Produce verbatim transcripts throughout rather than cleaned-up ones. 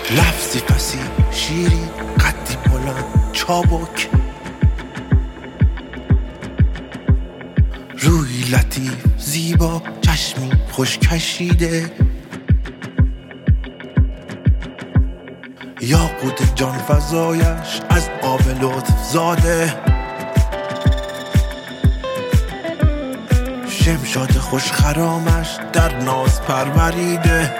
لفظی فسی شیری قدی بلند چابک، روی لطیف زیبا چشمی خوش کشیده، یاقوت جان فزایش از آب لطف زاده، شمشاد خوش خرامش در ناز پروریده،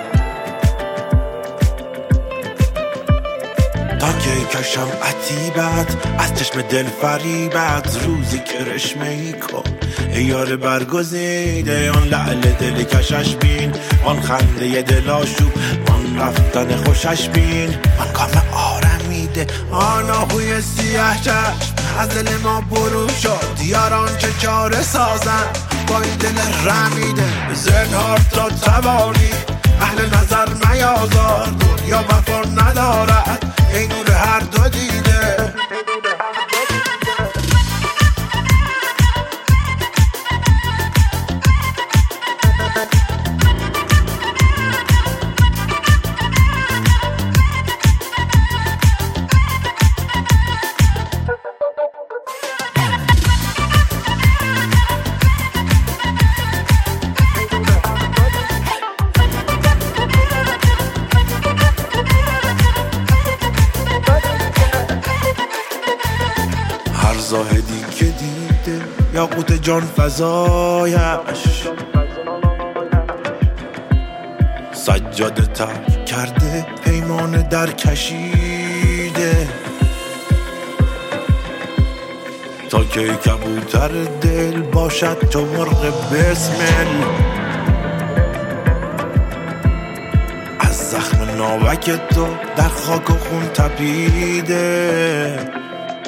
تا که کشم عتیبت از چشم دل فریبت، روزی کرشمه ای کن ای یار برگزیده، آن لعل دل کشش بین، آن خنده دل آشوب، آن رفتن خوشش بین، آن کام آرمیده، آن آهوی سیاه چشم از دل ما برون شد، یاران چه چاره سازن با این دل رمیده، زنهار تا توانی اهل نظر میازار، دنیا وفا ندارد ای نور هر دو دیده. زاهدی که دیده یاقوت جان فزایش، سجاده تر کرده پیمان در کشیده، تا که کبوتر دل باشد چو مرغ بسمل، از زخم ناوک تو در خاک و خون تپیده،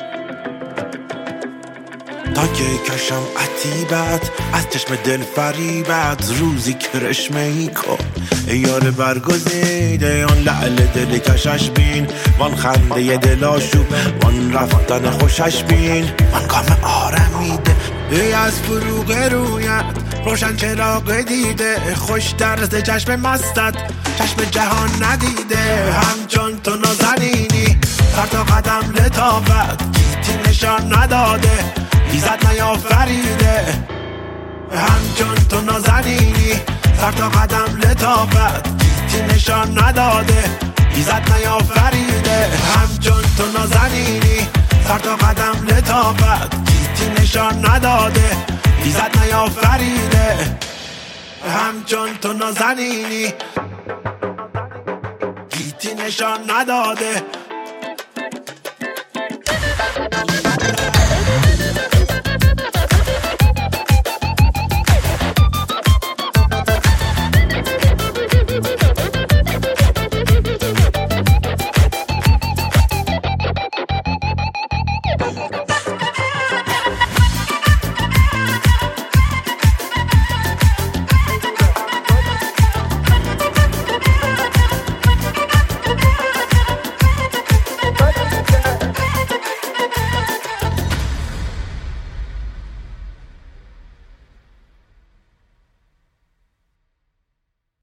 تا که کشم عتیبت از چشم دل فریبت، روزی کرشمه ای کن ای یار برگزیده، آن لعل دل کشش بین، وان خنده دل آشوب، وان رفتن خوشش بین، وان کام آرمیده، ای از فروغ رویت روشن چراغ دیده، خوش طرز چشم مستت چشم جهان ندیده، همچون تو نازنینی سر تا قدم لطافت، گیتی نشان نداده ایزد نیافریده، همچون تو نازنینی سر تا قدم لطافت، گیتی نشان نداده ایزد نیافریده، همچون تو نازنینی سر تا قدم لطافت، گیتی نشان نداده ایزد نیافریده، همچون تو نازنینی گیتی نشان نداده